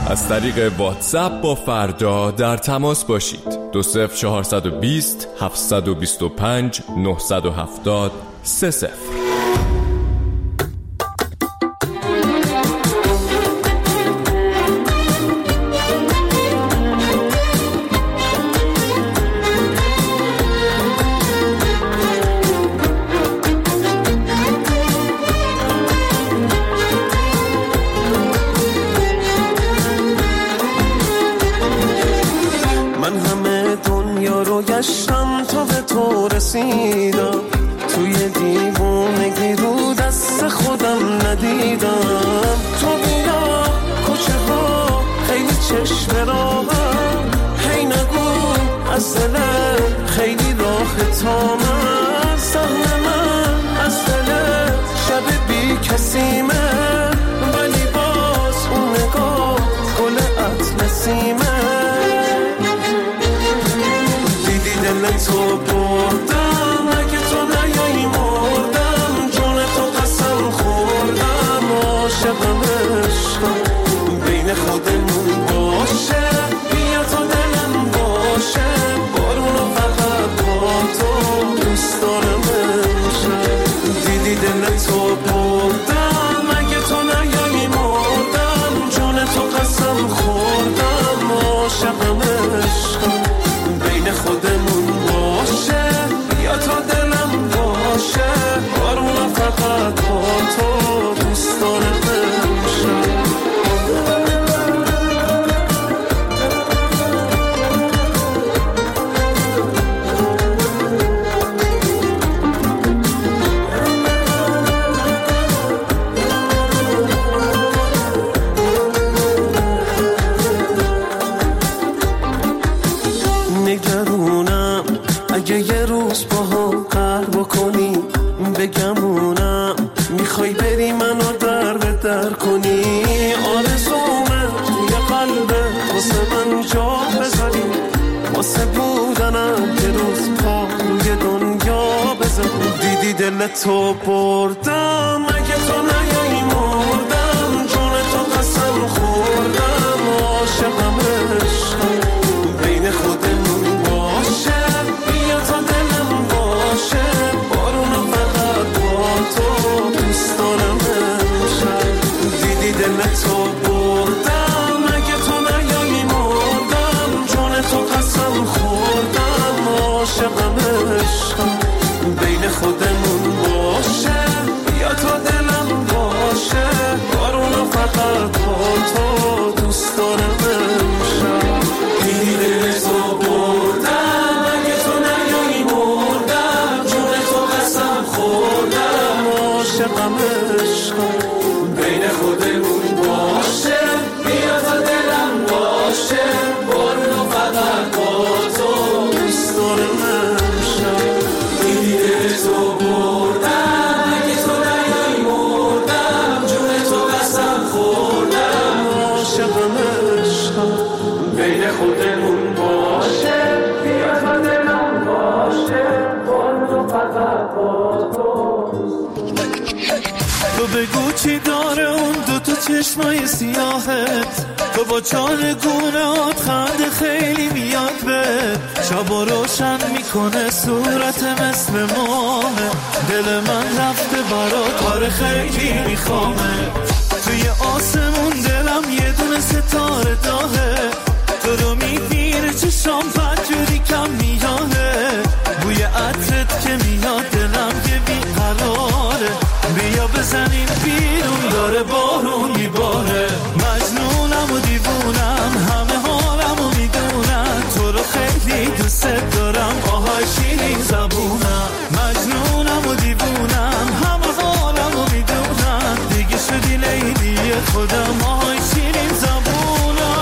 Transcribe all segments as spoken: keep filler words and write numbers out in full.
از طریق واتساپ با فردا در تماس باشید. دو صفر چهارصد و بیست هفتصد و بیست و پنج نهصد و هفتاد سه صفر. گشتم تا به تو رسیدم، توی دیوونگی رو دست خودم ندیدم. تو بیا کوچه ها خیلی چشم راهم، هی نگو از دلت خیلی راه تا من. سهم من از دلت شب بی کسیمه، ولی باز اون نگاه گل اطلسیمه. تو بردم اگه تو نیایی مردم، جون تو قسم خوردم. عاشقم عشقم بین خودمون باشه، بیا تا دلم باشه. بارونو فقط با تو دوست دارم امشب. دیدی دل تو بردم اگه تو نیایی مردم، جون تو قسم خوردم. عاشقم عشقم بین خودمون باشه، یا تا دلم باشه. بارون فقط با تو دوست دارم امشب. نگرونم اگه یه روز با هم قهر بکنی، بگمونم میخوای بری منو در به در کنی. آرزومه توی قلبه واسه من جا بذاری، واسه بودنم یه روز پا روی دنیا بذاری. دیدی دل تو بردم اگه تو نیایی مردم، جون تو قسم خوردم. عاشقم عشقم بین خودمون باشه، بیا تا دلم باشه. بارونو فقط با تو دوست دارم امشب. دیدی دل تو بردم اگه تو نیایی مردم، جون تو قسم خوردم. عاشقم عشقم بین خودمون باشه، بیا تا دلم باشه. بارونو فقط با تو دوست دارم امشب. دیدی دل تو بردم اگه تو نیایی مردم، جون تو قسم خوردم. عاشقم عشقم بین خودمون باشه، بیا تا دلم باشه. بارونو فقط با تو دوست دارم امشب. دیدی دل تو بردم اگه تو نیایی مردم، جون تو قسم خوردم. عاشقم عشقم بین خودمون باشه، بیا تا دلم باشه. بارونو فقط با تو. تو بگو چی داره اون دو تا چشمای سیاهت، تو با چارگونهات خنده خیلی میاد به. شبا روشن میکنه صورت مثل ماهه، دل من رفته برات کار خیلی میخوامه. توی آسمون دلم یه دونه ستاره داغه، تو رو میبینه چشام بدجوری کم میاده. بوی عطرت که میاد دلم یه بیقراره، بیا بزنیم بیرون داره بارون میباره. مجنونم و دیوونم همه حالم و میدونم، تو رو خیلی دوست دارم آهای شیرین زبونم. مجنونم و دیوونم همه حالم و میدونم، دیگه شدی لیلی خودم آهای شیرین زبونم.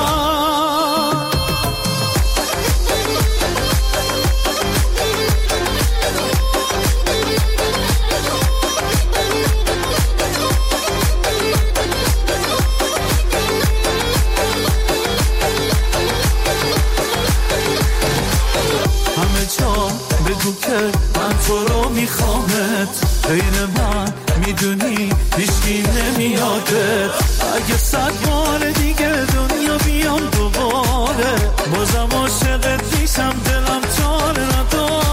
بگو که من تو رو میخوامت، غیر من میدونی هیچکی نمیادت. اگه صد بار دیگه دنیا بیا بیام دوباره، بازم عاشقت میشم دلم چاره نداره.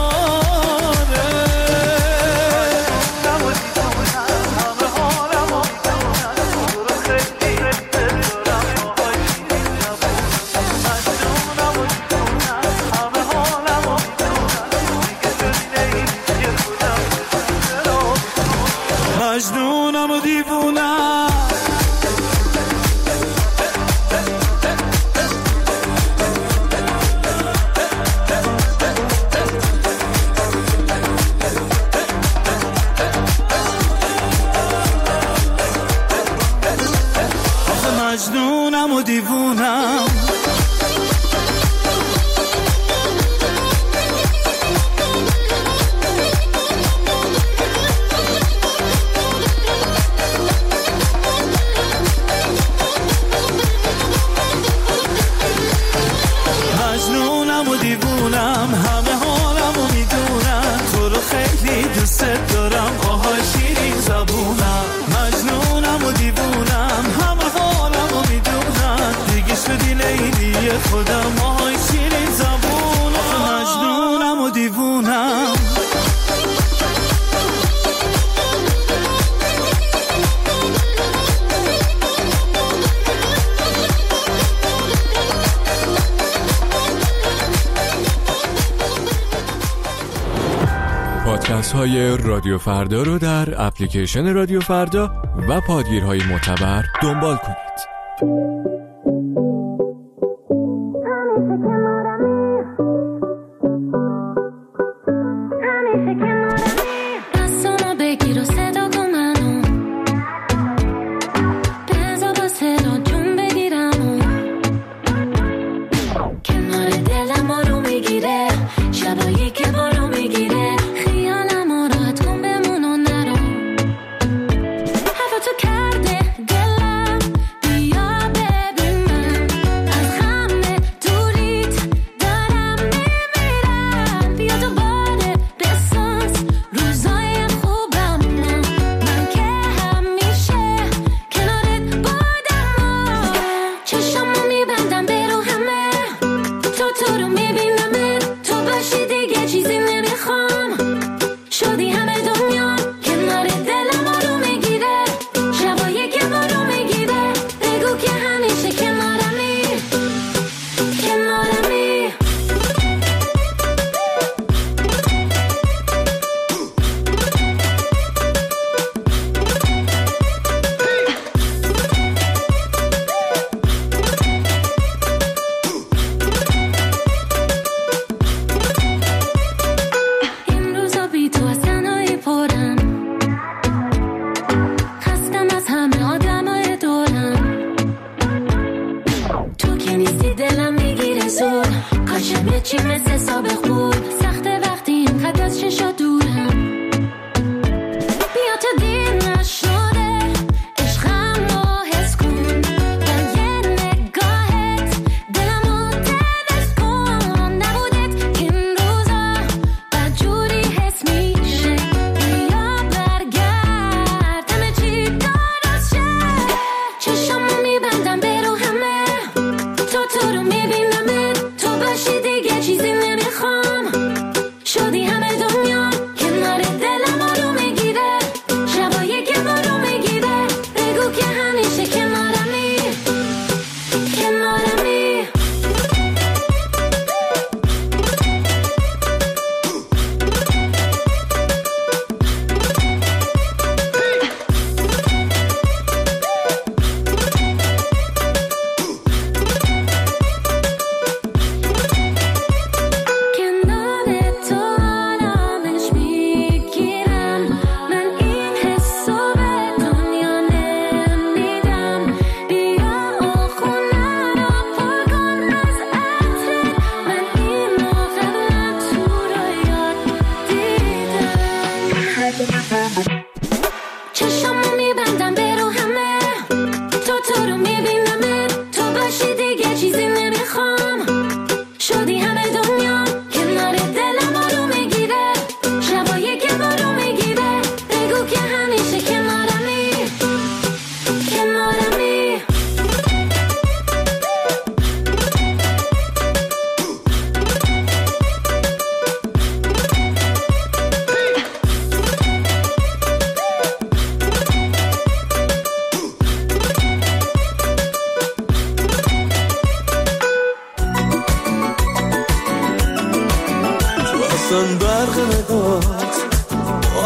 مجنونم و دیوونم، مجنونم و دیوونم. مجنونم و دیوونم، همه حالم و میدونم، تو رو خیلی دوست دارم، آهای شیرین زبونم. مجنونم و دیوونم، همه حالم و میدونم، دیگه شدی لیلی خودم، آهای شیرین زبونم. مجنونم و دیوونم. پادکست های رادیو فردا رو در اپلیکیشن رادیو فردا و پادگیرهای معتبر دنبال کنید.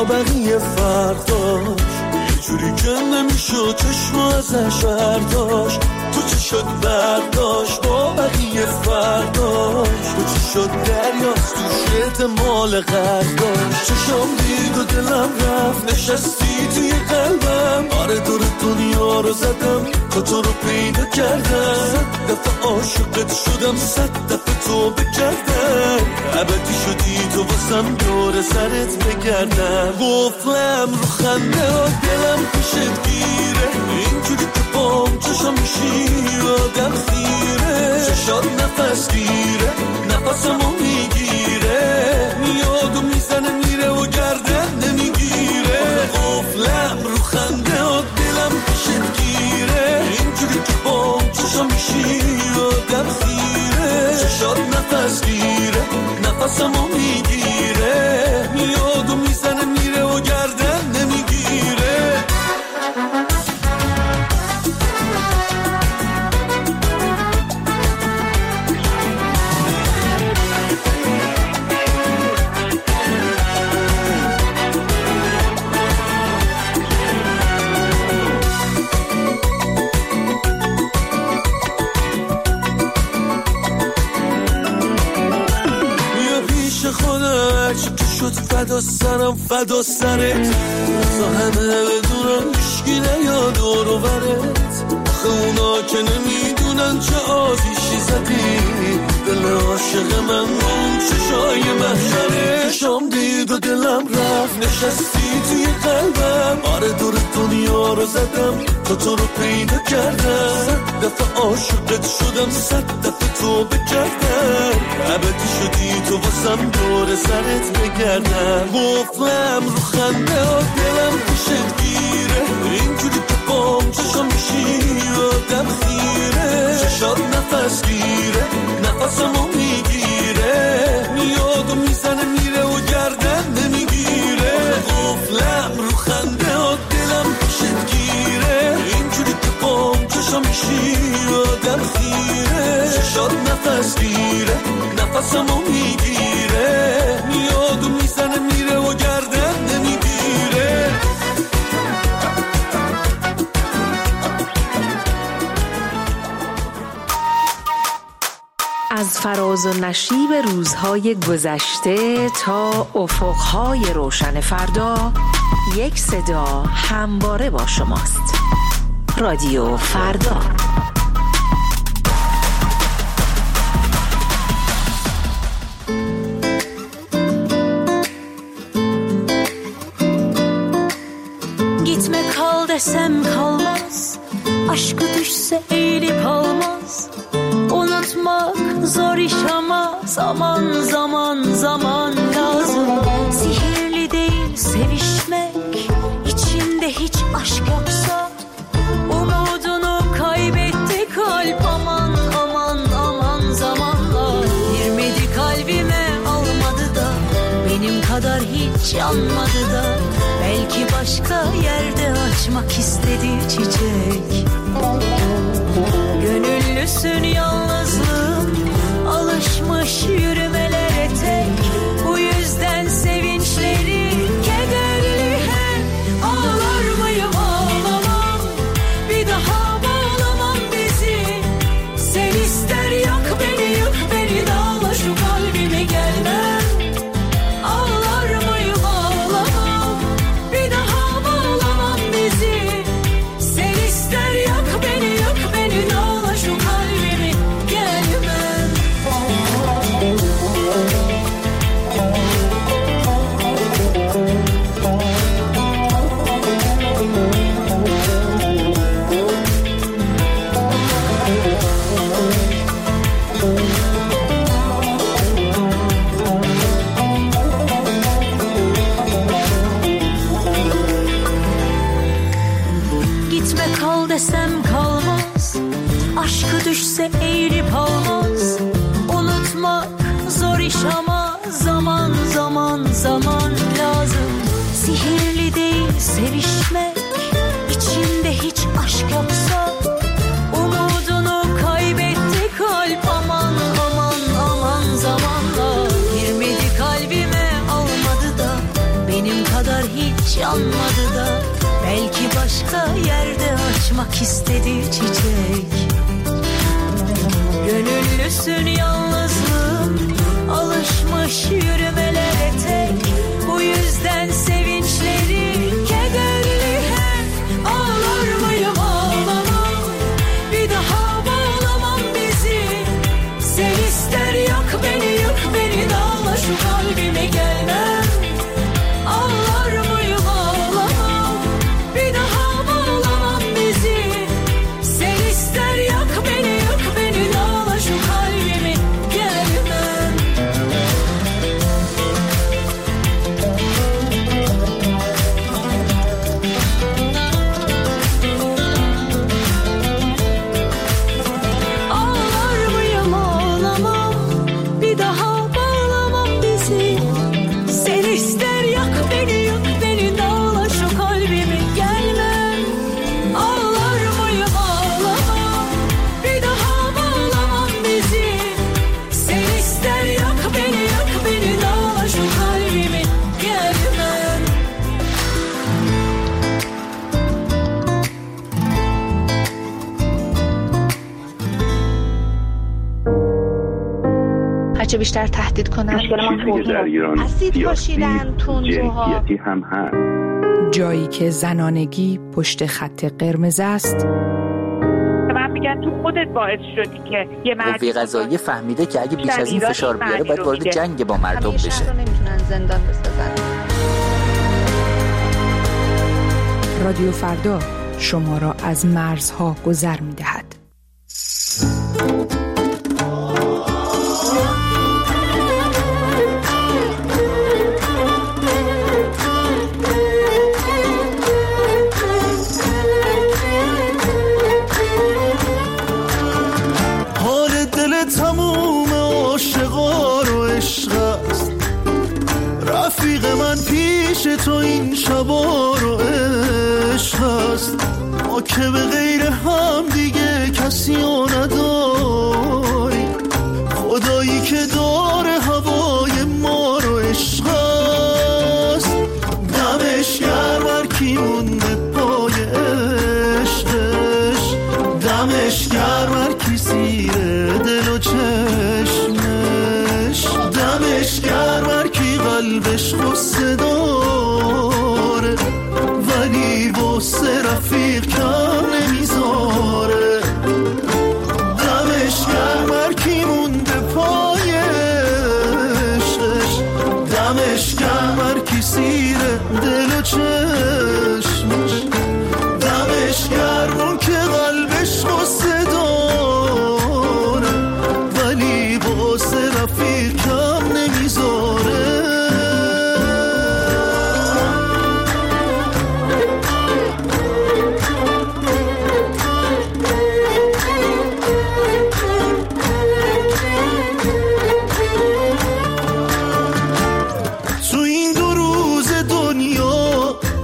بقیه فرداش یه جوری که نمیشد چشم ازش برداشت. تو چی شد برداشت با بقیه فرداش. تو چی شد دریاست توش احتمال غرداشت. چشم دید و دلم رفت نشستی توی قلبم. آره دور دنیا رو زدم تا تو رو پیدا کردم. صد دفعه عاشقت شدم صد دفعه تو بکردم. ابدی شدی تو واسم دور سرت بگردم. گفتم رو خنده ها دلم پیشت گیره. اینجوری که بام چشم میشی آدم خیره. چشات نفس گیره نفسمو میگیره. میاد و میزنه میره و گردن نمیگیره. قفلم رو خنده ها دلم پیشت گیره. اینجوری که بام چشم میشی آدم خیره. چشات نفس گیره نفسمو میگیره. میاد و میزنه میره و گردن نمیگیره. شد فدا سرم فدا سرت. تا همه بدونن هیچکی نیاد دور و برت. آخه اونا که نمیدونن چه آزیشی زدی. دل عاشق من اون چشای محشره. چشام دید و دلم رفت نشستی توی قلبم. آره دور دنیا رو زدم تا تو رو پیدا کردم. صد دفعه عاشقت شدم صد دفعه تو بکردم. ابدی شدی تو واسم دور سرت بگردم. گفتم رو خنده ها دلم پیشت گیره. اینجوری که بام چشم میشی آدم خیره. چشات نفس گیره نفسمو میگیره. میاد و میزنه میره و گردن نمیگیره. قفلم رو خنده ها دلم پیشت گیره. اینجوری که بام چشم میشی آدم خیره. چشات نفس گیره نفسمو میگیره. میاد و میزنه میره و گردن نمیگیره. از فراز و نشیب روزهای گذشته تا افقهای روشن فردا، یک صدا همواره با شماست. رادیو فردا. Gitme kal desem kalmaz, aşkı düşse eğilip almaz. Unutmak zor iş ama zaman zaman zaman lazım. Sihirli değil sevişmek, içinde hiç aşk yoksa. Umudunu kaybetti kalp, aman aman aman zamanla. Girmedi kalbime almadı da, benim kadar hiç yanmadı da. Belki başka yerde açmak istedi çiçek. Gönüllüsün yalnızlığım, alışmış yürümelere tek. Bu yüzden sevinçleri kederli hep. Ağlar mıyım ağlamam, bir daha bağlamam bizi. Sen ister yak beni yık beni, dağla şu kalbimi gelmem. Ağlar mıyım ağlamam, bir daha bağlamam bizi. Sen ister yak beni yık beni, dağla şu kalbimi gelmem. Gitme kal desem kalmaz, aşkı düşse eğilip almaz. Unutmak zor iş ama zaman zaman zaman lazım. Sihirli değil sevişmek, içinde hiç aşk yoksa. Umudunu kaybetti kalp, aman aman aman zamanla. Girmedi kalbime almadı da, benim kadar hiç yanmadı da, belki başka yerde açmak istedi çiçek. Gönüllüsün yalnızlığım, alışmış yürümelere tek. Bu yüzden sevinçleri kederli hep. Ağlar mıyım ağlamam, bir daha bağlamam bizi. Sen ister yak beni, yık beni, dağla şu kalbime gelmem. Ağlar mıyım ağlamam, bir daha bağlamam bizi. Sen ister yak beni, yık beni, dağla şu kalbime gelmem. Ağlar mıyım ağlamam, bir daha bağlamam bizi. Sen ister yak beni, yık beni, dağla şu kalbime gelmem. Ağlar mıyım ağlamam, bir daha bağlamam bizi. Sen ister yak beni, yık beni, dağla şu kalbime gelmem. هرچه بیشتر تهدید کنن چیزی که در ایران اسید پاشیدن، تندروها، جنسیتی هم هست. جایی که زنانگی پشت خط قرمز است. من میگن تو خودت باعث شدی که یه مرد قوه قضاییه فهمیده که اگه بیش از این فشار بیاره باید وارد جنگ با مردم بشه. همیشه رو نمیتونن زندان بسازن. رادیو فردا شما را از مرزها گذر می‌دهد. حال دل تموم عاشقا رو عشق است، رفیق من پیش تو این شبا رو عشق است. ما که به غیر هم دیگه کسی رو نداری، خدایی که داره هوای ما رو عشق است. دمش گرم هر کی مونده پای عشقش، دمش گرم هر کی سیره دل و چشمش، دمش گرم هر کی قلبش غصه داره ولی واسه رفیق کم نمیذاره. دمش گرم هر کی مونده پای عشقش، دمش گرم هر کی سیره دل و چشمش، دمش گرم اون که قلبش غصه داره ولی واسه رفیق کم نمیذاره. تو این دو روز دنیا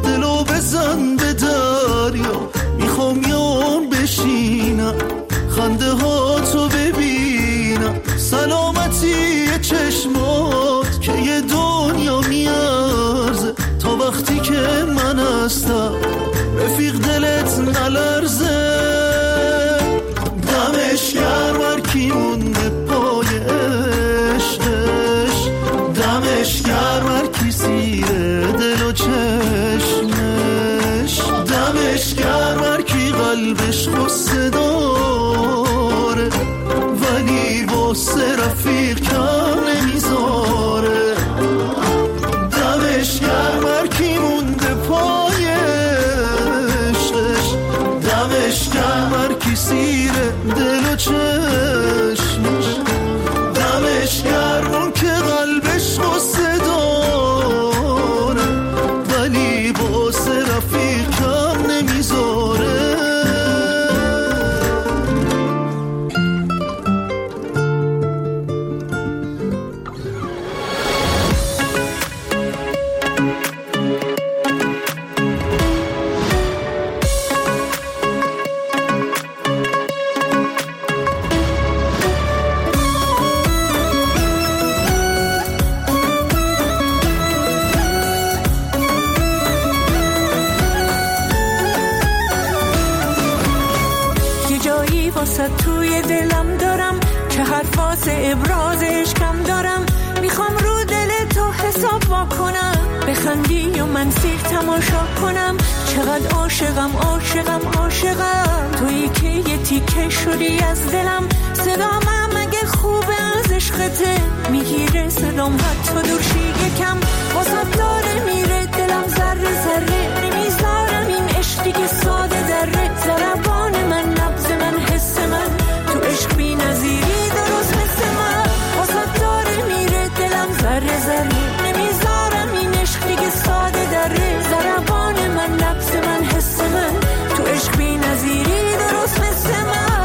واسه توی دلم دارم، چه حرف واسه ابراز عشقم دارم. میخوام رو دل تو حساب وا کنم، بخندی و من سیر تماشا کنم. چقدر عاشقم عاشقم عاشقم، تویی که یه تیکه شدی از دلم. صدام اگه خوبه از عشقته، میگیره صدام حتی دورشی یکم. واسه داره میره دلم ذره ذره، نمیذارم این عشقی که ساده دره. ضربان من نبض من حس من، تو عشق بی نظیری درست مثل من. واسه داره میره دلم ذره ذره، نمیذارم این عشقی که ساده دره. ضربان من نبض من حس من، تو عشق بی نظیری درست مثل من.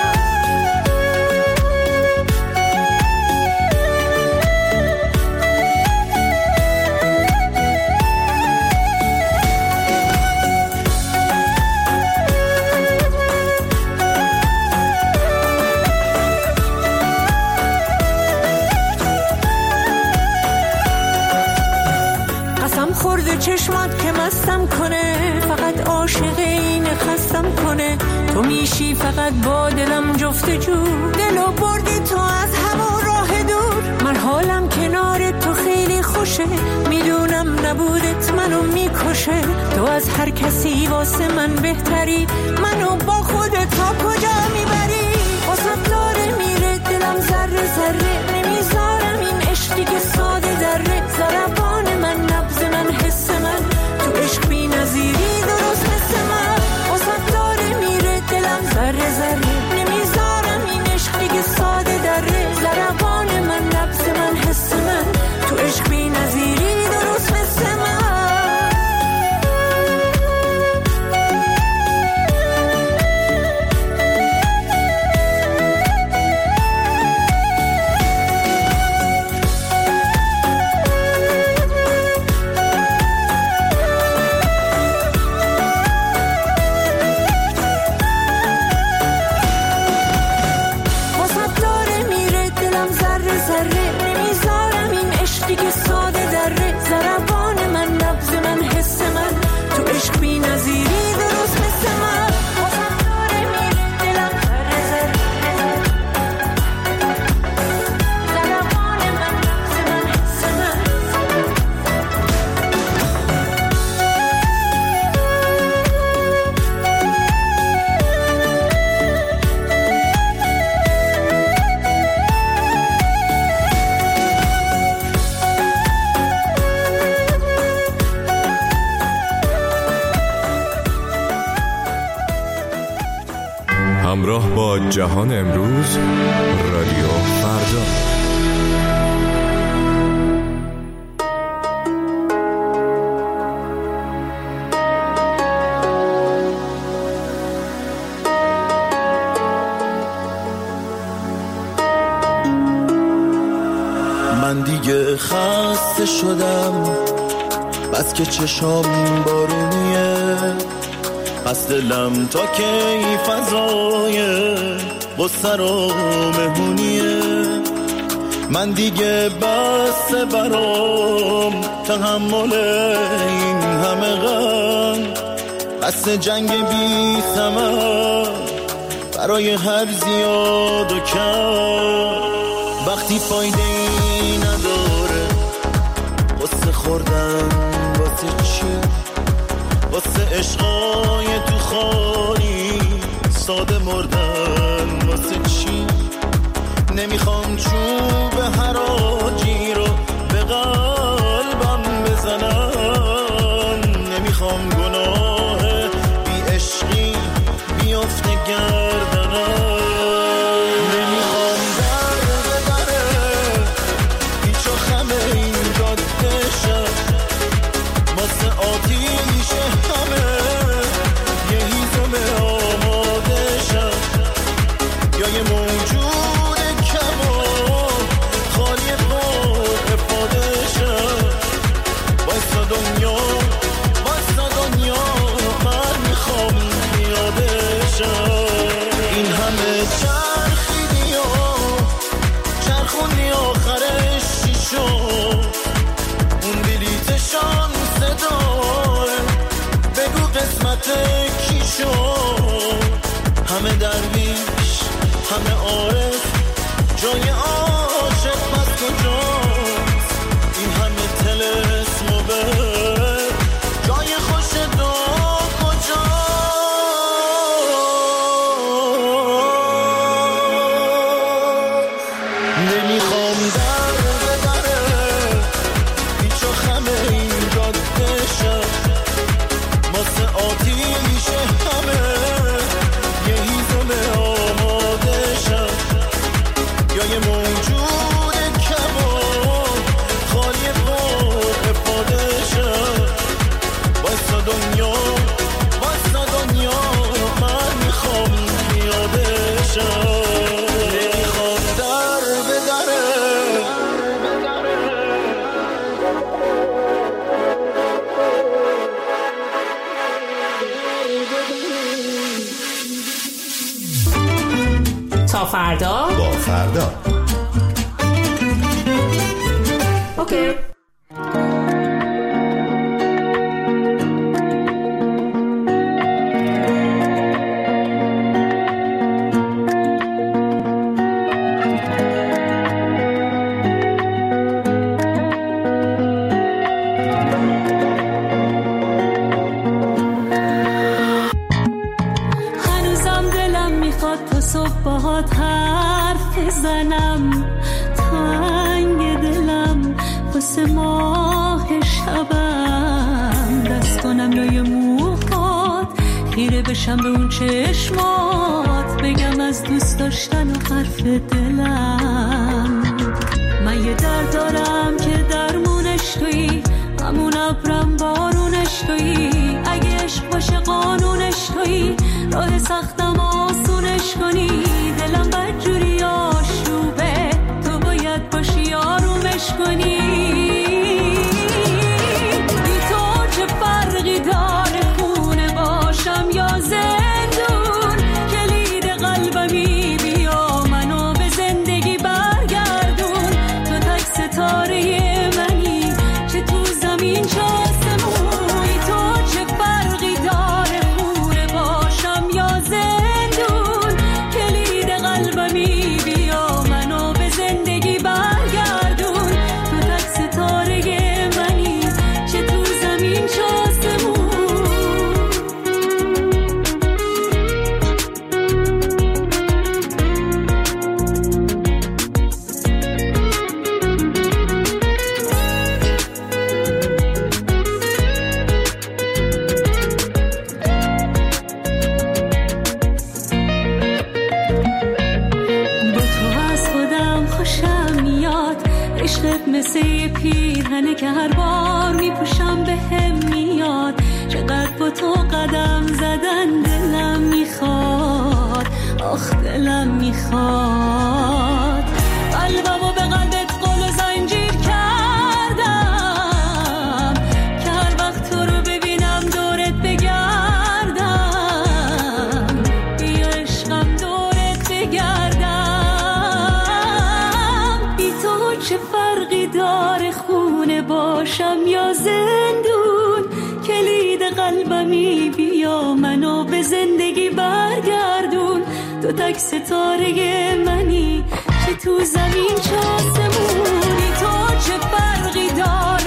چشمات که مستم کنه، فقط عاشق اینه خستم کنه. تو میشی فقط با دلم جفت جو، دلو بردی تو از همون راه دور. من حالم کنار تو خیلی خوشه، میدونم نبودت منو میکشه. تو از هر کسی واسه من بهتری، منو با خودت تا کجا میبری. واسه داره میره دلم ذره ذره، نمیذارم این عشقی که ساده دره. ضربان من نبض من حس من، تو عشق بی نظیری درست مثل من. واسه داره میره دلم ذره ذره، نمیذارم این عشقی که ساده دره. ضربان من نبض من حس من، تو عشق بی نظیری درست مثل من. همراه با جهان امروز، رادیو فردا. من دیگه خسته شدم، بس که چشام بارونیه. پس دلم تا کی فضای بستر و مهمونیه. من دیگه بس برام تحمل این همه غم، بس جنگ بی ثمر برای هر زیاد و کم. وقتی فایده ای نداره قصه خوردن واسه چی؟ واسه عشقای تو خالی ساده مردن واسه چی؟ نمیخوام چوب حراجی رو به قلبم بزنن، نمیخوام گناه بی عشقی بیافته گردنم. نمیخوام در بره هیچ و خم این جاده شد واسه آتیش همه یه هیزم آماده شد، یا یه موجود کم و خالی پر افاده شد. وایسا دنیا وایسا دنیا من میخوام پیاده شد. این همه چرخیدی و چرخوندی آخرش چی شد؟ اون بلیت شانس دار بگو قسمت کی شد؟ همه درویش فردا با فردا. اوکی. بشم به اون چشمات بگم از دوست داشتن و حرف دلم. من یه درد دارم که درمونش تویی، همون ابرم بارونش تویی. اگه عشق باشه قانونش تویی، راه سختم آسونش کنی. دلم بدجوری آشوبه، تو باید باشی آرومش کنی. بی تو چه فرقی داره خونه باشم یا زندون؟ کلید قلبمی بیا منو به زندگی برگردون. تو تک ستاره منی، چه تو زمین چه آسمون. تو چه فرقی داره خونه باشم یا زندون؟ کلید قلبمی بیا منو به زندگی برگردون. تو تک ستاره منی، چه تو زمین چه آسمون. مثل یه پیرهنه که هر بار میپوشم به هم میاد. چقدر با تو قدم زدن دلم میخواد، آخ دلم میخواد. قلبمو به قلبت قل و زنجیر کردم که هر وقت تو رو ببینم دورت بگردم. بیا عشقم دورت بگردم. بی تو چه فرقی داره خونه باشم یا زندون؟ کلید قلبمی بیا منو به زندگی برگردون. تو تک ستاره منی، چه تو زمین چه آسمونی. تو چه فرقی داره